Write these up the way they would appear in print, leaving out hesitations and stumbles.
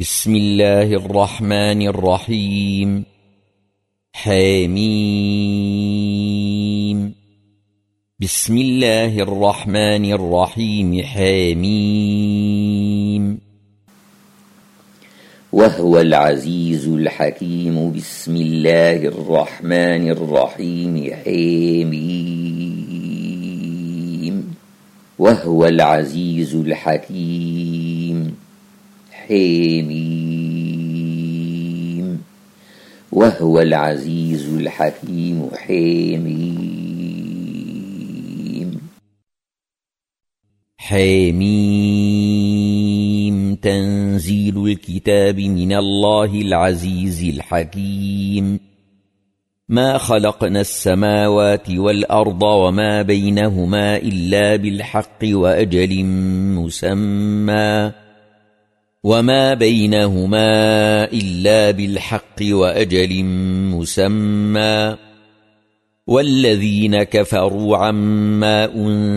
بسم الله الرحمن الرحيم. حميم. بسم الله الرحمن الرحيم. حميم. وهو العزيز الحكيم. بسم الله الرحمن الرحيم. حميم. وهو العزيز الحكيم. حميم. وهو العزيز الحكيم. حميم. حميم. تنزيل الكتاب من الله العزيز الحكيم. ما خلقنا السماوات والأرض وما بينهما إلا بالحق وأجل مسمى والذين كفروا عما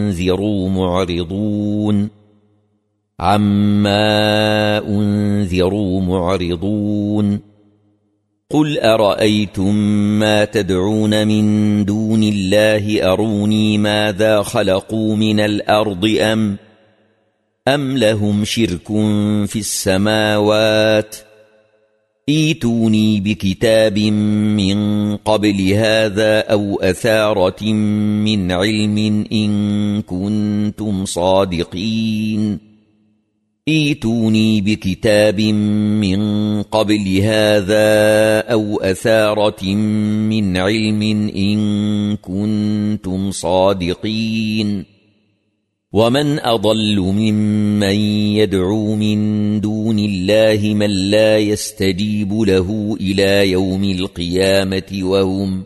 أنذروا معرضون. قل أرأيتم ما تدعون من دون الله أروني ماذا خلقوا من الأرض أم لهم شرك في السماوات ائتوني بكتاب من قبل هذا أو أثارة من علم إن كنتم صادقين. ائتوني بكتاب من قبل هذا أو أثارة من علم إن كنتم صادقين. ومن أضل ممن يدعو من دون الله من لا يستجيب له إلى يوم القيامة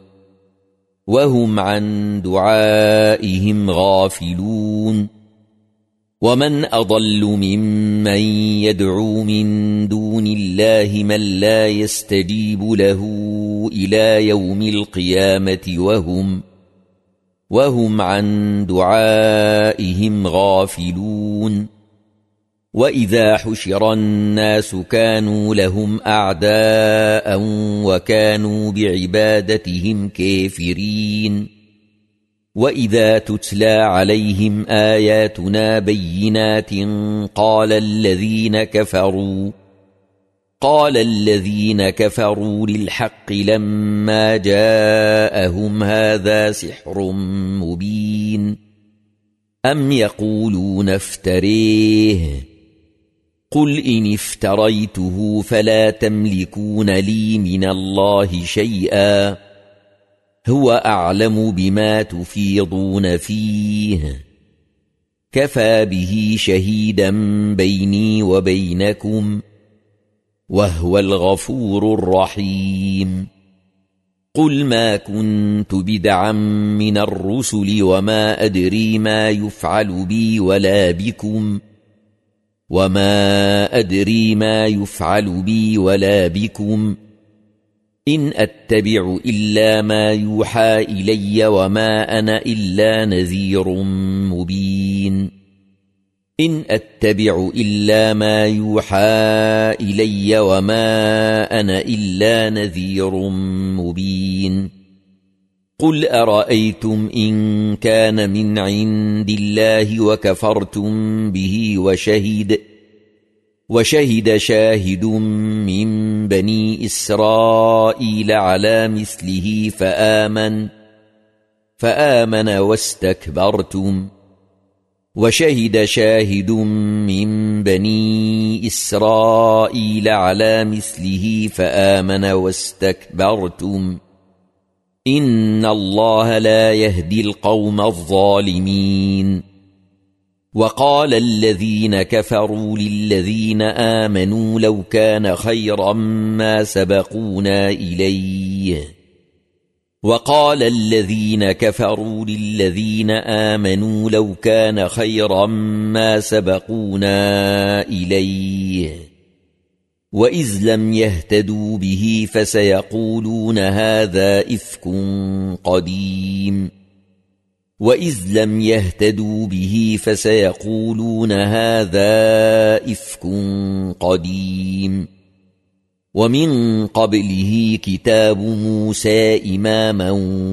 وهم عن دعائهم غافلون. ومن أضل ممن يدعو من دون الله من لا يستجيب له إلى يوم القيامة وهم عن دعائهم غافلون. وإذا حشر الناس كانوا لهم أعداء وكانوا بعبادتهم كافرين. وإذا تتلى عليهم آياتنا بينات قال الذين كفروا للحق لما جاءهم هذا سحر مبين. أم يقولون افتريه قل إن افتريته فلا تملكون لي من الله شيئا هو أعلم بما تفيضون فيه كفى به شهيدا بيني وبينكم وهو الغفور الرحيم. قل ما كنت بدعا من الرسل وما أدري ما يفعل بي ولا بكم إن أتبع إلا ما يوحى إلي وما أنا إلا نذير مبين. قل أرأيتم إن كان من عند الله وكفرتم به وشهد شاهد من بني إسرائيل على مثله فآمن واستكبرتم وشهد شاهد من بني إسرائيل على مثله فآمن واستكبرتم إن الله لا يهدي القوم الظالمين. وقال الذين كفروا للذين آمنوا لو كان خيرا ما سبقونا إليه وإذ لم يهتدوا به فسيقولون هذا إفك قديم. وإذ لم يهتدوا به فسيقولون هذا إفك قديم ومن قبله كتاب موسى إماما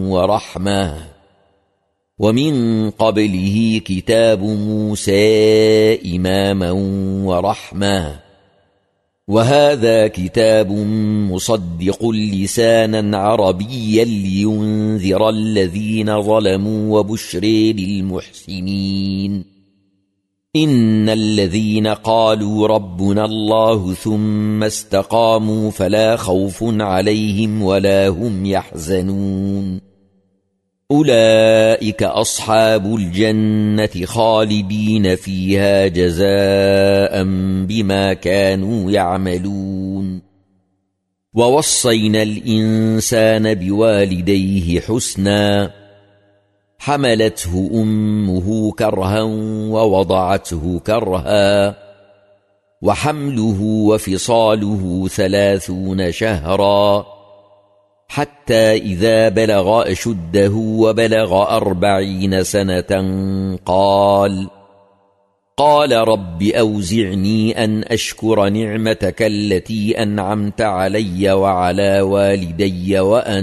ورحمة وهذا كتاب مصدق لسانا عربيا لينذر الذين ظلموا وبشر للمحسنين إن الذين قالوا ربنا الله ثم استقاموا فلا خوف عليهم ولا هم يحزنون أولئك أصحاب الجنة خالدين فيها جزاء بما كانوا يعملون ووصينا الإنسان بوالديه حسنا حملته أمه كرها ووضعته كرها وحمله وفصاله 30 شهرا حتى إذا بلغ أشده وبلغ 40 سنة قال رب أوزعني أن أشكر نعمتك التي أنعمت علي وعلى والدي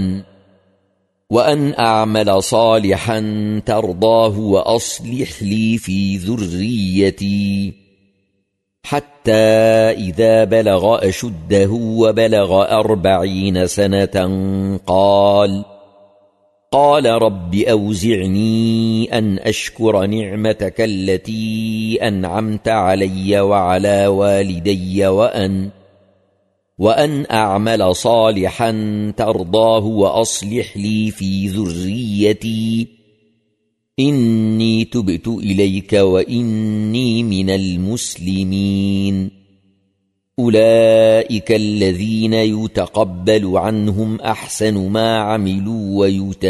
وأن أعمل صالحا ترضاه وأصلح لي في ذريتي حتى إذا بلغ أشده وبلغ 40 سنة قال رب أوزعني أن أشكر نعمتك التي أنعمت علي وعلى والدي وأن أعمل صالحا ترضاه وأصلح لي في ذريتي إني تبت إليك وإني من المسلمين أولئك الذين يتقبل عنهم أحسن ما عملوا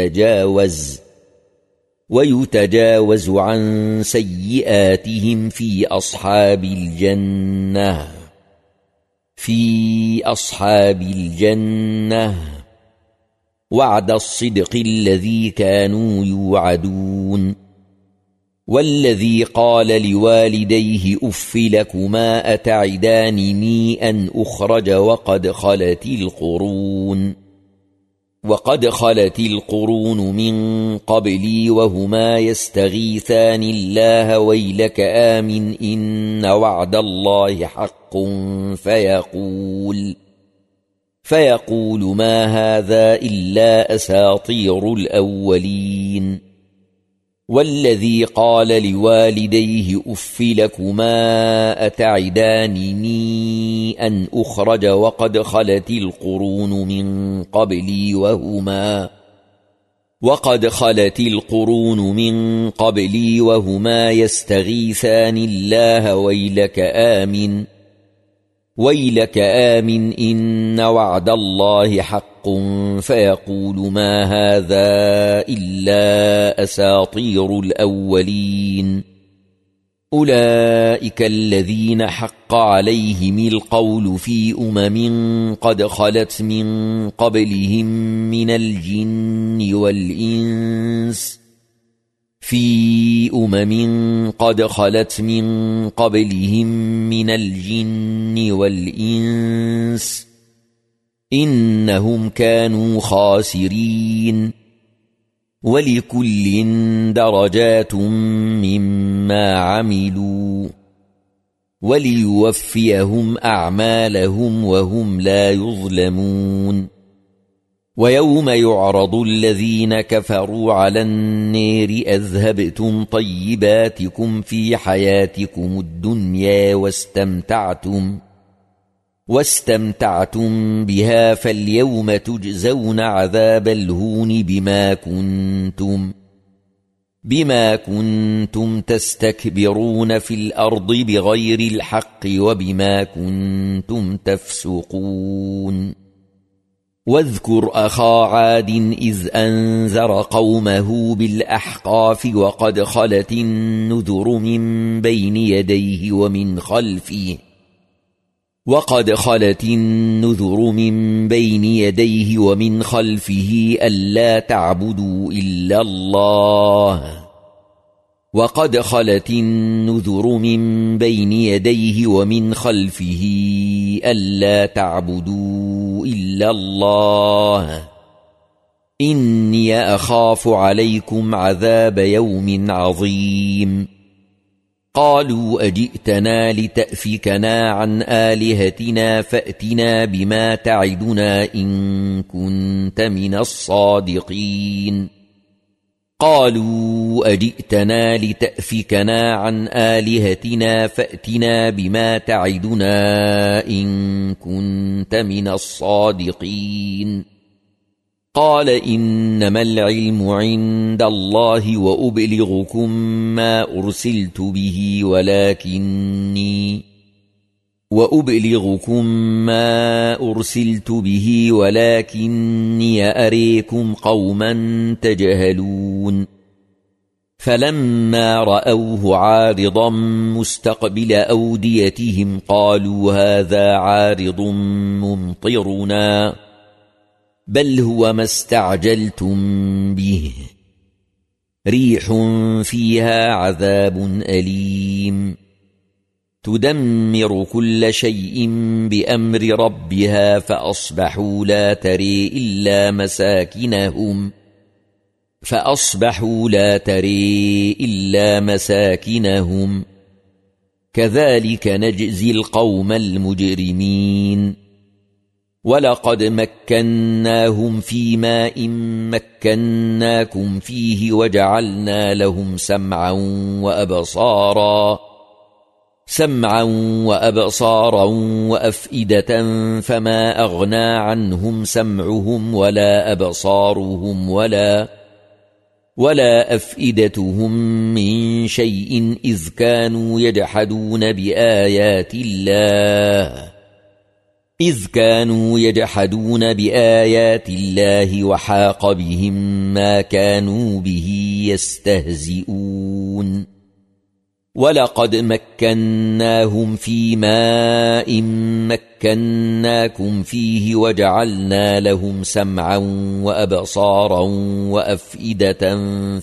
ويتجاوز عن سيئاتهم في أصحاب الجنة وعد الصدق الذي كانوا يوعدون والذي قال لوالديه أف لكما أتعدانني أن أخرج وقد خلت القرون من قبلي وهما يستغيثان الله ويلك آمن إن وعد الله حق فيقول ما هذا إلا أساطير الأولين والذي قال لوالديه أف لكما أتعدانني أن أخرج وقد خلت القرون من قبلي وهما يستغيثان الله ويلك آمن إن وعد الله حق فيقول ما هذا إلا أساطير الأولين أولئك الذين حق عليهم القول في قد خلت من قبلهم من الجن والإنس إنهم كانوا خاسرين ولكل درجات مما عملوا وليوفيهم أعمالهم وهم لا يظلمون ويوم يعرض الذين كفروا على النار أذهبتم طيباتكم في حياتكم الدنيا واستمتعتم بها فاليوم تجزون عذاب الهون بما كنتم تستكبرون في الأرض بغير الحق وبما كنتم تفسقون واذكر أخا عاد إذ أنذر قومه بالأحقاف وقد خلت النذر من بين يديه ومن خلفه وقد خلت النذر من بين يديه ومن خلفه ألا تعبدوا إلا الله وقد خلت النذر من بين يديه ومن خلفه ألا تعبدوا إلا الله إني أخاف عليكم عذاب يوم عظيم قالوا أجئتنا لتأفكنا عن آلهتنا فأتنا بما تعدنا إن كنت من الصادقين قالوا أجئتنا لتأفكنا عن آلهتنا فأتنا بما تعدنا إن كنت من الصادقين قال إنما العلم عند الله وأبلغكم ما أرسلت به ولكني أريكم قوما تجهلون فلما رأوه عارضا مستقبل أوديتهم قالوا هذا عارض ممطرنا بل هو ما استعجلتم به ريح فيها عذاب أليم تدمر كل شيء بأمر ربها فأصبحوا لا تري إلا مساكنهم كذلك نجزي القوم المجرمين ولقد مكناهم في ماء مكناكم فيه وجعلنا لهم سمعا وأبصارا وأفئدة فما أغنى عنهم سمعهم ولا أبصارهم ولا أفئدتهم من شيء إذ كانوا يجحدون بآيات الله وحاق بهم ما كانوا به يستهزئون ولقد مكناهم في ماء مكناكم فيه وجعلنا لهم سمعا وأبصارا وأفئدة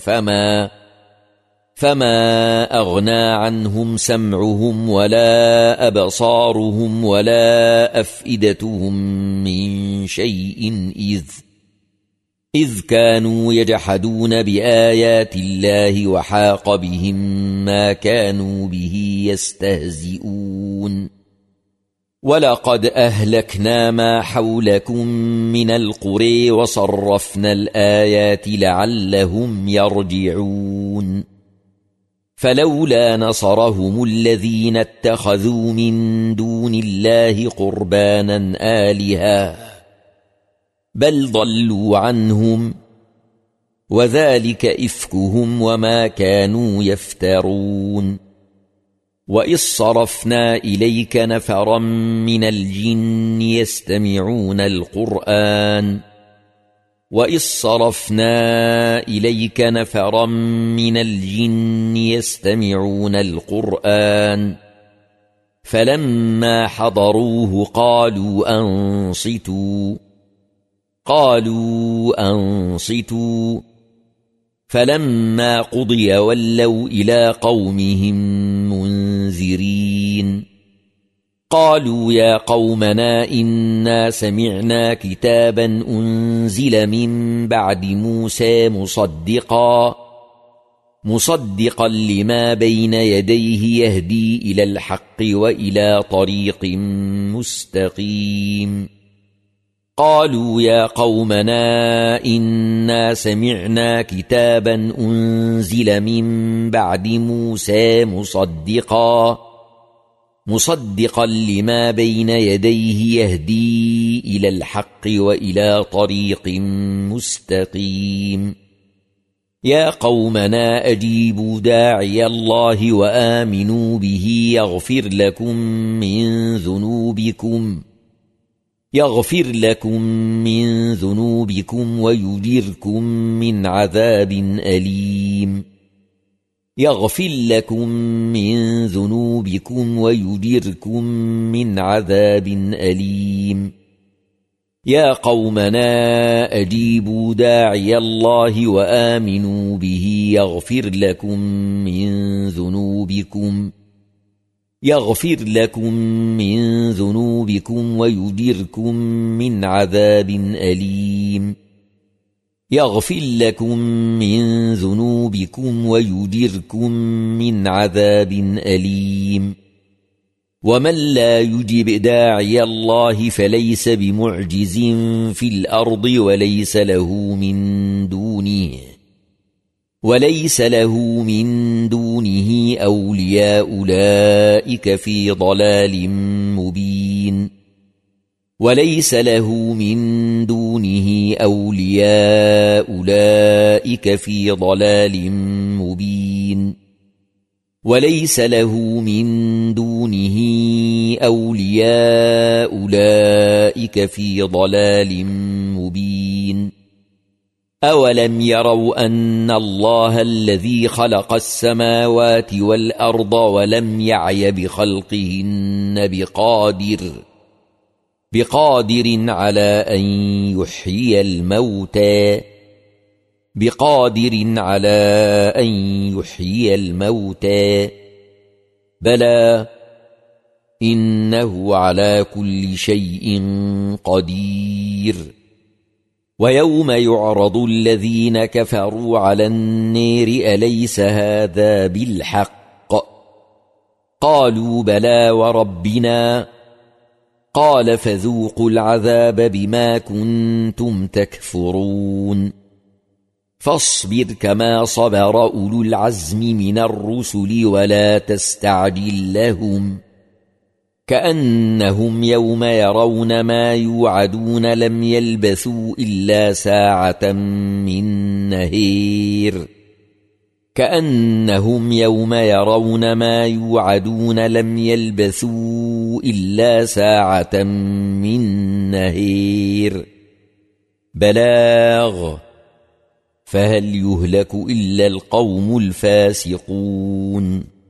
فما أغنى عنهم سمعهم ولا أبصارهم ولا أفئدتهم من شيء إذ كانوا يجحدون بآيات الله وحاق بهم ما كانوا به يستهزئون ولقد أهلكنا ما حولكم من القرى وصرفنا الآيات لعلهم يرجعون فلولا نصرهم الذين اتخذوا من دون الله قربانا آلهة بل ضلوا عنهم وذلك إفكهم وما كانوا يفترون وإذ صرفنا إليك نفرا من الجن يستمعون القرآن فلما حضروه قالوا أنصتوا فلما قضي ولوا إلى قومهم منذرين قالوا يا قومنا إنا سمعنا كتابا أنزل من بعد موسى مصدقا لما بين يديه يهدي إلى الحق وإلى طريق مستقيم قالوا يا قومنا إنا سمعنا كتابا أنزل من بعد موسى مصدقا لما بين يديه يهدي إلى الحق وإلى طريق مستقيم يا قومنا أجيبوا داعي الله وآمنوا به يغفر لكم من ذنوبكم ويجركم من عذاب أليم يغفر لكم من ذنوبكم ويجركم من عذاب أليم يا قومنا أجيبوا داعي الله وآمنوا به يغفر لكم من ذنوبكم ويجركم من عذاب أليم يغفر لكم من ذنوبكم ويجركم من عذاب أليم ومن لا يجب داعي الله فليس بمعجز في الأرض وليس له من دونه أولياء أولئك في ضلال مبين وليس له من دونه أولياء أولئك في ضلال مبين وليس له من دونه أولياء أولئك في ضلال مبين أولم يروا أن الله الذي خلق السماوات والأرض ولم يعي بخلقهن بقادر على أن يحيي الموتى بلى إنه على كل شيء قدير ويوم يعرض الذين كفروا على النار أليس هذا بالحق قالوا بلى وربنا قال فذوقوا العذاب بما كنتم تكفرون فاصبر كما صبر أولو العزم من الرسل ولا تستعجل لهم كأنهم يوم يرون ما يوعدون لم يلبثوا إلا ساعة من نهير بلاغ فهل يهلك إلا القوم الفاسقون